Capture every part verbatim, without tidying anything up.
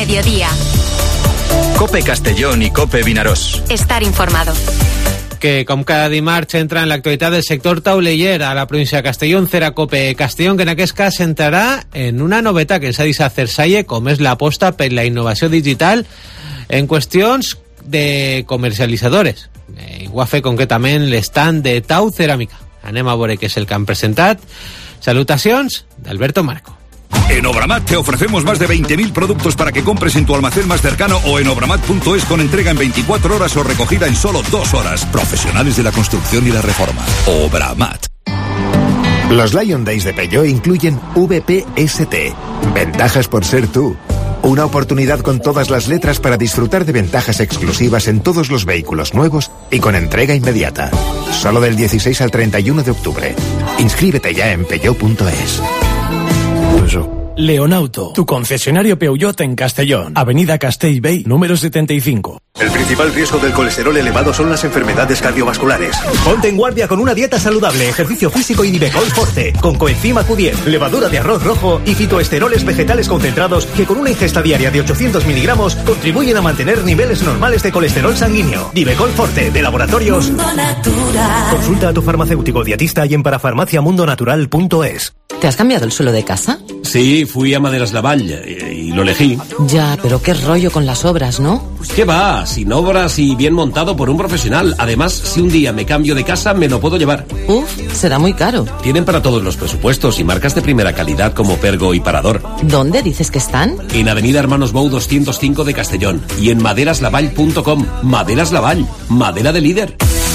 Mediodía. COPE Castellón i COPE Vinaròs. Estar informado. Que com cada dimarts entra en l'actualitat del sector tauleller a la província de Castelló, serà COPE Castellón, que en aquest cas centrarà en una novetat que ens ha dit a Cersalle, com és l'aposta per la innovació digital en qüestions de comercialitzadores. Eh, ho ha fet concretament l'estand de Tau Ceràmica. Anem a veure què és el que han presentat. Salutacions d'Alberto Marco. En Obramat te ofrecemos más de veinte mil productos para que compres en tu almacén más cercano o en obramat punto es con entrega en veinticuatro horas o recogida en solo dos horas. Profesionales de la construcción y la reforma. Obramat. Los Lion Days de Peugeot incluyen V P S T. Ventajas por ser tú. Una oportunidad con todas las letras para disfrutar de ventajas exclusivas en todos los vehículos nuevos y con entrega inmediata. Solo del dieciséis al treinta y uno de octubre. Inscríbete ya en peugeot punto es. Leonauto, tu concesionario Peugeot en Castellón. Avenida Castellbey, número setenta y cinco. El principal riesgo del colesterol elevado son las enfermedades cardiovasculares. Ponte en guardia con una dieta saludable, ejercicio físico y Nivecol Forte, con coenzima Q diez, levadura de arroz rojo y fitoesteroles vegetales concentrados que con una ingesta diaria de ochocientos miligramos contribuyen a mantener niveles normales de colesterol sanguíneo. Nivecol Forte, de Laboratorios Mundo Natural. Consulta a tu farmacéutico dietista y en parafarmacia mundo natural punto es. ¿Te has cambiado el suelo de casa? Sí, fui a Maderas Lavall y, y lo elegí. Ya, pero qué rollo con las obras, ¿no? ¿Qué va? Sin obras y bien montado por un profesional. Además, si un día me cambio de casa, me lo puedo llevar. Uf, será muy caro. Tienen para todos los presupuestos y marcas de primera calidad como Pergo y Parador. ¿Dónde dices que están? En Avenida Hermanos Bou doscientos cinco de Castellón y en maderas lavall punto com. Maderas Lavall, madera de líder.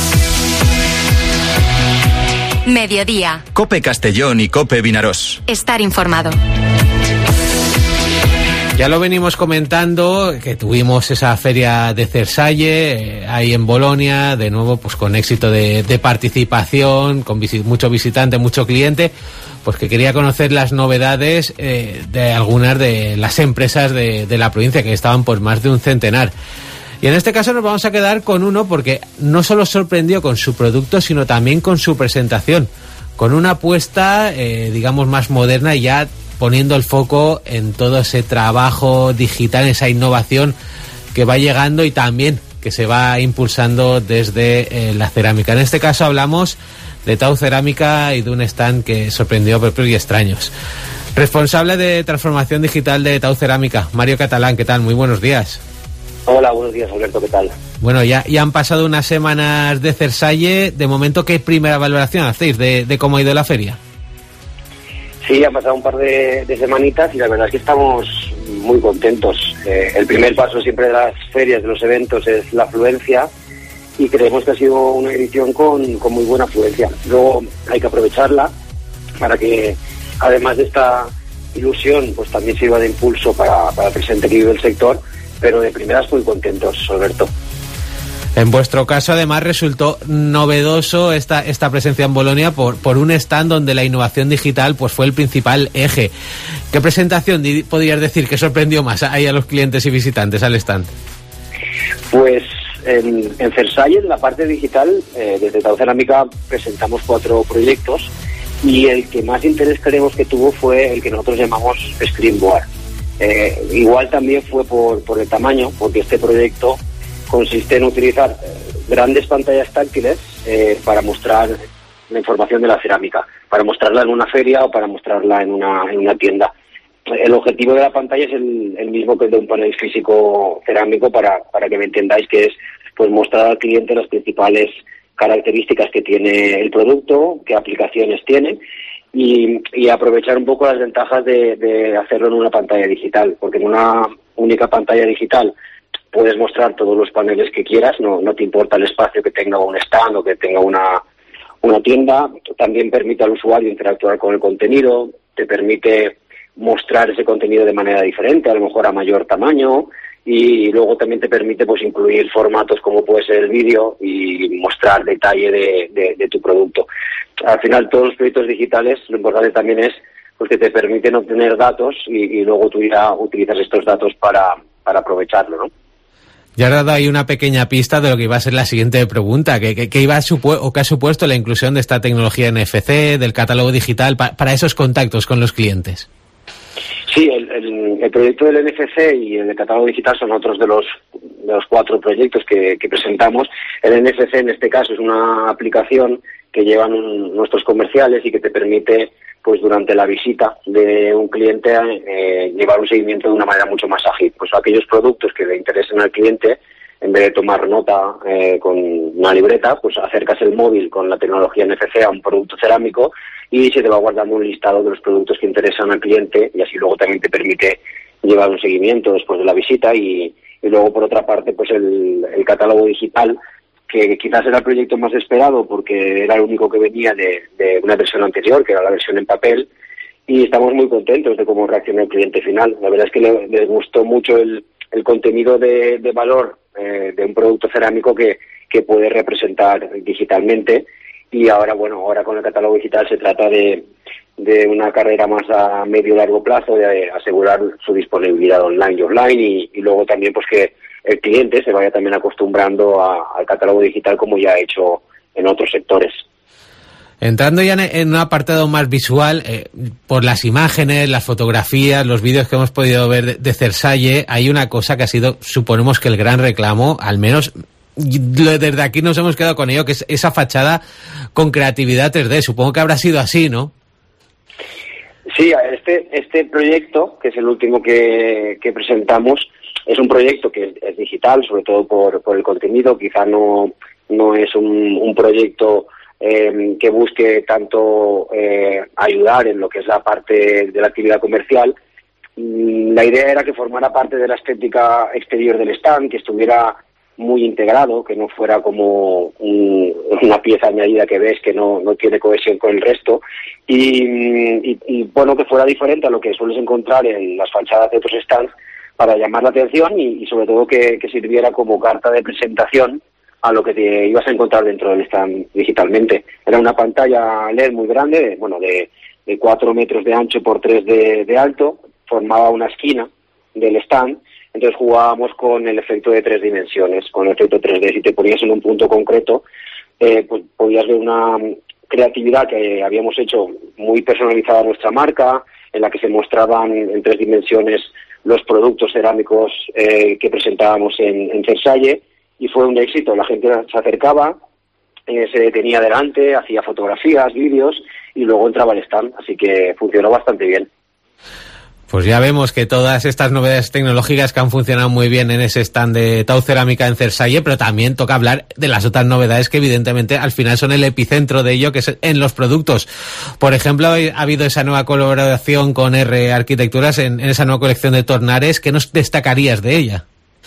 Mediodía. COPE Castellón y COPE Vinaròs. Estar informado. Ya lo venimos comentando, que tuvimos esa feria de Cersalle, eh, ahí en Bolonia, de nuevo pues con éxito de, de participación, con visi- mucho visitante, mucho cliente, pues que quería conocer las novedades eh, de algunas de las empresas de, de la provincia, que estaban por más de un centenar. Y en este caso nos vamos a quedar con uno porque no solo sorprendió con su producto, sino también con su presentación, con una apuesta, eh, digamos, más moderna y ya poniendo el foco en todo ese trabajo digital, esa innovación que va llegando y también que se va impulsando desde eh, la cerámica. En este caso hablamos de Tau Ceràmica y de un stand que sorprendió a propios y extraños. Responsable de transformación digital de Tau Ceràmica, Mario Catalán, ¿qué tal? Muy buenos días. Hola, buenos días, Alberto, ¿qué tal? Bueno, ya, ya han pasado unas semanas de Cersalle. De momento, ¿qué primera valoración hacéis de, de cómo ha ido la feria? Sí, han pasado un par de, de semanitas y la verdad es que estamos muy contentos. Eh, el primer paso siempre de las ferias, de los eventos, es la afluencia y creemos que ha sido una edición con, con muy buena afluencia. Luego hay que aprovecharla para que, además de esta ilusión, pues también sirva de impulso para, para el presente que vive el sector, pero de primeras muy contentos, Alberto. En vuestro caso, además, resultó novedoso esta, esta presencia en Bolonia por, por un stand donde la innovación digital pues fue el principal eje. ¿Qué presentación di- podrías decir que sorprendió más ahí a los clientes y visitantes al stand? Pues en, en Cersalle, en la parte digital, eh, desde Tau Ceràmica presentamos cuatro proyectos y el que más interés creemos que tuvo fue el que nosotros llamamos Screenboard. Eh, igual también fue por, por el tamaño, porque este proyecto consiste en utilizar eh, grandes pantallas táctiles eh, para mostrar la información de la cerámica, para mostrarla en una feria o para mostrarla en una, en una tienda. El objetivo de la pantalla es el, el mismo que el de un panel físico cerámico, para, para que me entendáis, que es pues mostrar al cliente las principales características que tiene el producto, qué aplicaciones tiene, Y, y aprovechar un poco las ventajas de, de hacerlo en una pantalla digital, porque en una única pantalla digital puedes mostrar todos los paneles que quieras, no, no te importa el espacio que tenga un stand o que tenga una, una tienda. También permite al usuario interactuar con el contenido, te permite mostrar ese contenido de manera diferente, a lo mejor a mayor tamaño, y luego también te permite pues incluir formatos como puede ser el vídeo y mostrar detalle de, de, de tu producto. Al final, todos los proyectos digitales, lo importante también es pues que te permiten obtener datos y, y luego tú ya utilizas estos datos para, para aprovecharlo, ¿no? Ya has dado ahí una pequeña pista de lo que iba a ser la siguiente pregunta, que, que, que iba a supu- o que ha supuesto la inclusión de esta tecnología N F C, del catálogo digital, pa- para esos contactos con los clientes. Sí, el, el, el proyecto del N F C y el de catálogo digital son otros de los de los cuatro proyectos que, que presentamos. El N F C en este caso es una aplicación que llevan un, nuestros comerciales y que te permite, pues durante la visita de un cliente, eh, llevar un seguimiento de una manera mucho más ágil. Pues aquellos productos que le interesen al cliente, en vez de tomar nota eh, con una libreta, pues acercas el móvil con la tecnología N F C a un producto cerámico y se te va guardando un listado de los productos que interesan al cliente, y así luego también te permite llevar un seguimiento después de la visita. Y, y luego, por otra parte, pues el, el catálogo digital, que quizás era el proyecto más esperado porque era el único que venía de, de una versión anterior, que era la versión en papel, y estamos muy contentos de cómo reaccionó el cliente final. La verdad es que le, les gustó mucho el, el contenido de, de valor eh, de un producto cerámico que, que puede representar digitalmente. Y ahora, bueno, ahora con el catálogo digital se trata de, de una carrera más a medio y largo plazo, de asegurar su disponibilidad online y offline, y, y luego también pues que el cliente se vaya también acostumbrando a, al catálogo digital, como ya ha hecho en otros sectores. Entrando ya en un apartado más visual, eh, por las imágenes, las fotografías, los vídeos que hemos podido ver de, de Cersalle, hay una cosa que ha sido, suponemos que el gran reclamo, al menos desde aquí nos hemos quedado con ello, que es esa fachada con creatividad tres D. Supongo que habrá sido así, ¿no? Sí, este este proyecto, que es el último que, que presentamos, es un proyecto que es, es digital, sobre todo por, por el contenido. Quizá no, no es un, un proyecto eh, que busque tanto eh, ayudar en lo que es la parte de la actividad comercial. La idea era que formara parte de la estética exterior del stand, que estuviera muy integrado, que no fuera como un, una pieza añadida que ves que no, no tiene cohesión con el resto, y, y, y bueno, que fuera diferente a lo que sueles encontrar en las fachadas de otros stands, para llamar la atención y, y sobre todo que, que sirviera como carta de presentación a lo que te ibas a encontrar dentro del stand digitalmente. Era una pantalla L E D muy grande, bueno, de, de cuatro metros de ancho por tres de, de alto, formaba una esquina del stand. Entonces jugábamos con el efecto de tres dimensiones, con el efecto tres D. Si te ponías en un punto concreto, eh, pues podías ver una creatividad que habíamos hecho muy personalizada a nuestra marca, en la que se mostraban en tres dimensiones los productos cerámicos eh, que presentábamos en, en Cersalle, y fue un éxito. La gente se acercaba, eh, se detenía delante, hacía fotografías, vídeos, y luego entraba al stand, así que funcionó bastante bien. Pues ya vemos que todas estas novedades tecnológicas que han funcionado muy bien en ese stand de Tau Cerámica en Cersalle, pero también toca hablar de las otras novedades que evidentemente al final son el epicentro de ello, que es en los productos. Por ejemplo, ha habido esa nueva colaboración con R Arquitecturas en, en esa nueva colección de Tornares. ¿Qué nos destacarías de ella?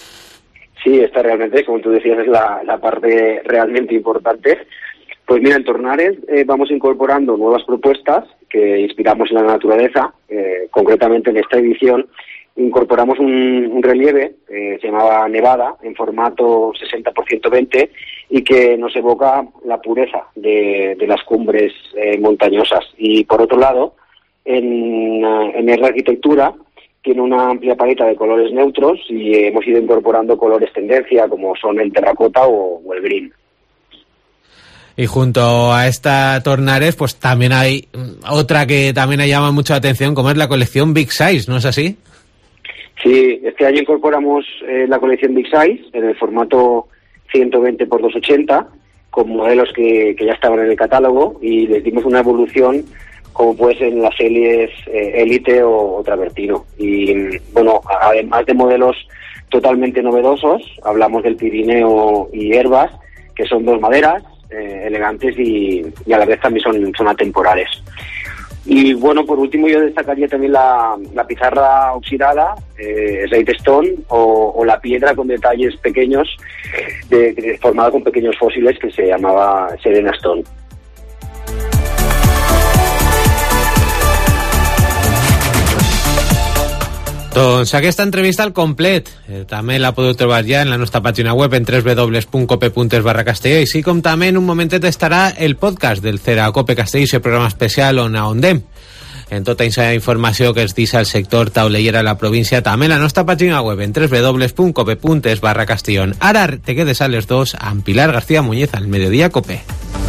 Sí, esta realmente, como tú decías, es la, la parte realmente importante. Pues mira, en Tornares eh, vamos incorporando nuevas propuestas que inspiramos en la naturaleza. Eh, concretamente en esta edición incorporamos un, un relieve que eh, se llamaba Nevada, en formato sesenta por ciento veinte, y que nos evoca la pureza de, de las cumbres eh, montañosas. Y por otro lado, en, en R Arquitectura tiene una amplia paleta de colores neutros, y eh, hemos ido incorporando colores tendencia como son el terracota o, o el green. Y junto a esta Tornares, pues también hay otra que también ha llamado mucho la atención, como es la colección Big Size, ¿no es así? Sí, este año incorporamos eh, la colección Big Size en el formato ciento veinte por doscientos ochenta, con modelos que, que ya estaban en el catálogo, y les dimos una evolución como puede ser en las series eh, Elite o, o Travertino. Y bueno, además de modelos totalmente novedosos, hablamos del Pirineo y Herbas, que son dos maderas eh, elegantes y, y a la vez también son, son atemporales. Y bueno, por último yo destacaría también la, la pizarra oxidada, eh, Slate Stone, o, o la piedra con detalles pequeños, de, de, formada con pequeños fósiles, que se llamaba Serena Stone. Doncs aquesta entrevista al complet eh, també la podeu trobar ja en la nostra pàgina web en w w w punt cope punt es barra castelló, i sí com també en un momentet estarà el podcast del Cera Cope Castelló, el programa especial on ahondem en tota aquesta informació que es deixa al sector taulellera a la província, també en la nostra pàgina web en w w w punt cope punt es barra castelló. Ara te quedes a les dos amb Pilar García Muñez al Mediodía Cope.